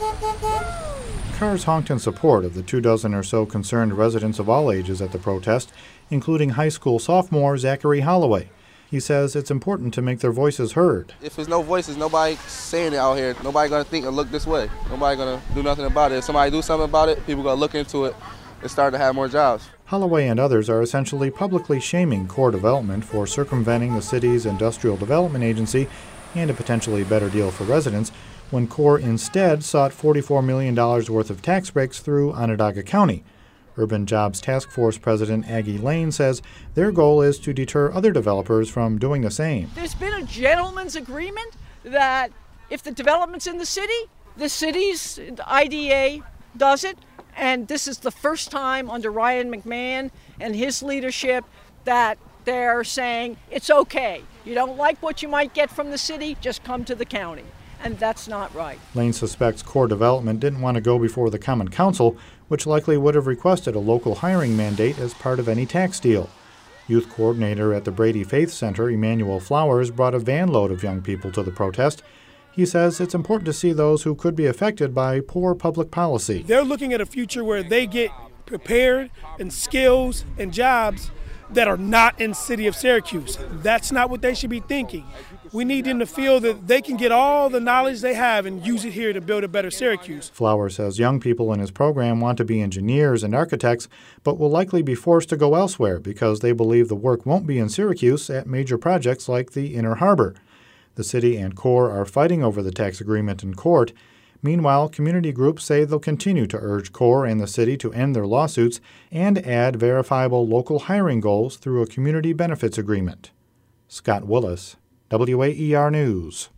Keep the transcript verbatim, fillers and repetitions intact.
Cars honked in support of the two dozen or so concerned residents of all ages at the protest, including high school sophomore Zachary Holloway. He says it's important to make their voices heard. If there's no voices, nobody saying it out here. Nobody gonna think and look this way. Nobody gonna do nothing about it. If somebody do something about it, people gonna look into it and start to have more jobs. Holloway and others are essentially publicly shaming Core Development for circumventing the city's Industrial Development Agency and a potentially better deal for residents, when Core instead sought forty-four million dollars worth of tax breaks through Onondaga County. Urban Jobs Task Force President Aggie Lane says their goal is to deter other developers from doing the same. There's been a gentleman's agreement that if the development's in the city, the city's I D A does it, and this is the first time under Ryan McMahon and his leadership that they're saying it's okay. You don't like what you might get from the city, just come to the county. And that's not right. Lane suspects Core Development didn't want to go before the Common Council, which likely would have requested a local hiring mandate as part of any tax deal. Youth coordinator at the Brady Faith Center, Emmanuel Flowers, brought a van load of young people to the protest. He says it's important to see those who could be affected by poor public policy. They're looking at a future where they get prepared and skills and jobs that are not in the city of Syracuse. That's not what they should be thinking. We need them to feel that they can get all the knowledge they have and use it here to build a better Syracuse. Flowers says young people in his program want to be engineers and architects, but will likely be forced to go elsewhere because they believe the work won't be in Syracuse at major projects like the Inner Harbor. The city and Core are fighting over the tax agreement in court. Meanwhile, community groups say they'll continue to urge Core and the city to end their lawsuits and add verifiable local hiring goals through a community benefits agreement. Scott Willis, W A E R News.